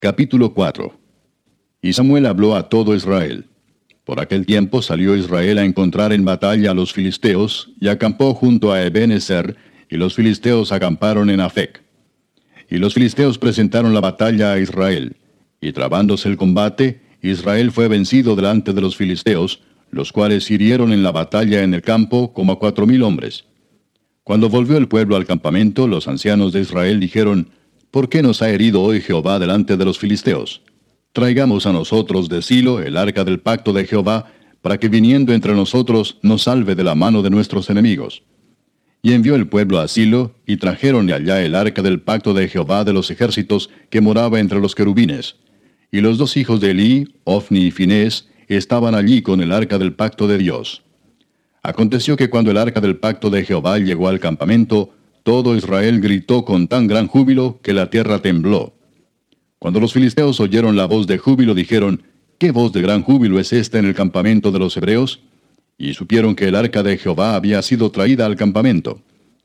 Capítulo 4. Y Samuel habló a todo Israel. Por aquel tiempo salió Israel a encontrar en batalla a los filisteos, y acampó junto a Eben-ezer, y los filisteos acamparon en Afec. Y los filisteos presentaron la batalla a Israel, y trabándose el combate, Israel fue vencido delante de los filisteos, los cuales hirieron en la batalla en el campo como a 4,000 hombres. Cuando volvió el pueblo al campamento, los ancianos de Israel dijeron: ¿Por qué nos ha herido hoy Jehová delante de los filisteos? Traigamos a nosotros de Silo el arca del pacto de Jehová, para que viniendo entre nosotros nos salve de la mano de nuestros enemigos. Y envió el pueblo a Silo, y trajeron de allá el arca del pacto de Jehová de los ejércitos, que moraba entre los querubines. Y los 2 hijos de Elí, Ofni y Finés, estaban allí con el arca del pacto de Dios. Aconteció que cuando el arca del pacto de Jehová llegó al campamento, todo Israel gritó con tan gran júbilo que la tierra tembló. Cuando los filisteos oyeron la voz de júbilo, dijeron: ¿Qué voz de gran júbilo es esta en el campamento de los hebreos? Y supieron que el arca de Jehová había sido traída al campamento.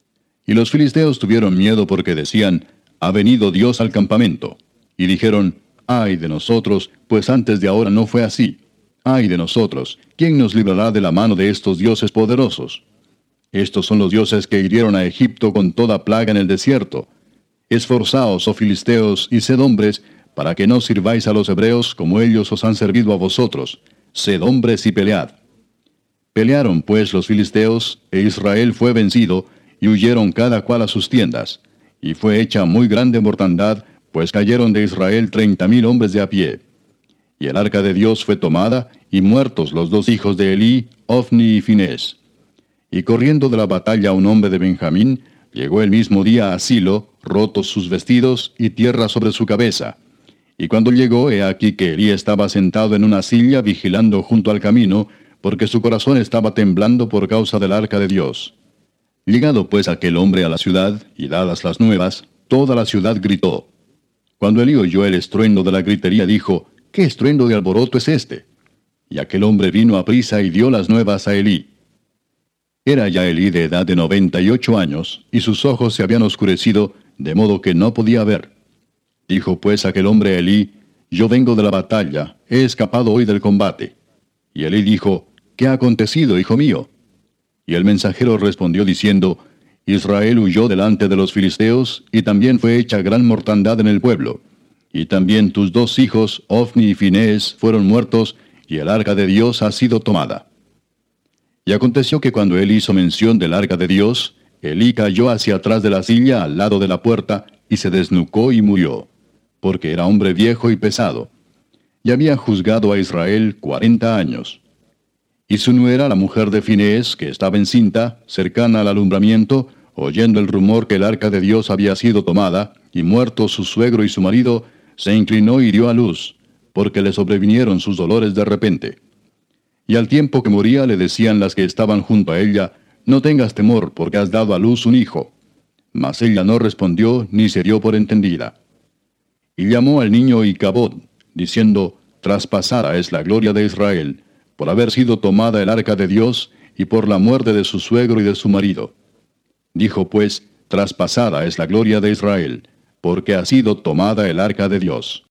Y los filisteos tuvieron miedo porque decían: Ha venido Dios al campamento. Y dijeron: Ay de nosotros, pues antes de ahora no fue así. Ay de nosotros, ¿quién nos librará de la mano de estos dioses poderosos? Estos son los dioses que hirieron a Egipto con toda plaga en el desierto. Esforzaos, oh filisteos, y sed hombres, para que no sirváis a los hebreos como ellos os han servido a vosotros. Sed hombres y pelead. Pelearon pues los filisteos, e Israel fue vencido, y huyeron cada cual a sus tiendas. Y fue hecha muy grande mortandad, pues cayeron de Israel 30,000 hombres de a pie. Y el arca de Dios fue tomada, y muertos los 2 hijos de Elí, Ofni y Finés. Y corriendo de la batalla un hombre de Benjamín, llegó el mismo día a Silo, rotos sus vestidos y tierra sobre su cabeza. Y cuando llegó, he aquí que Elí estaba sentado en una silla vigilando junto al camino, porque su corazón estaba temblando por causa del arca de Dios. Llegado pues aquel hombre a la ciudad, y dadas las nuevas, toda la ciudad gritó. Cuando Elí oyó el estruendo de la gritería, dijo: ¿Qué estruendo de alboroto es este? Y aquel hombre vino aprisa y dio las nuevas a Elí. Era ya Elí de edad de 98 años, y sus ojos se habían oscurecido, de modo que no podía ver. Dijo pues aquel hombre a Elí: Yo vengo de la batalla, he escapado hoy del combate. Y Elí dijo: ¿Qué ha acontecido, hijo mío? Y el mensajero respondió diciendo: Israel huyó delante de los filisteos, y también fue hecha gran mortandad en el pueblo. Y también tus 2 hijos, Ofni y Finés, fueron muertos, y el arca de Dios ha sido tomada. Y aconteció que cuando él hizo mención del arca de Dios, Elí cayó hacia atrás de la silla al lado de la puerta, y se desnucó y murió, porque era hombre viejo y pesado. Y había juzgado a Israel 40 años. Y su nuera, la mujer de Finés, que estaba encinta, cercana al alumbramiento, oyendo el rumor que el arca de Dios había sido tomada, y muerto su suegro y su marido, se inclinó y dio a luz, porque le sobrevinieron sus dolores de repente. Y al tiempo que moría le decían las que estaban junto a ella: No tengas temor, porque has dado a luz un hijo. Mas ella no respondió, ni se dio por entendida. Y llamó al niño Icabod, diciendo: Traspasada es la gloria de Israel, por haber sido tomada el arca de Dios, y por la muerte de su suegro y de su marido. Dijo pues: Traspasada es la gloria de Israel, porque ha sido tomada el arca de Dios.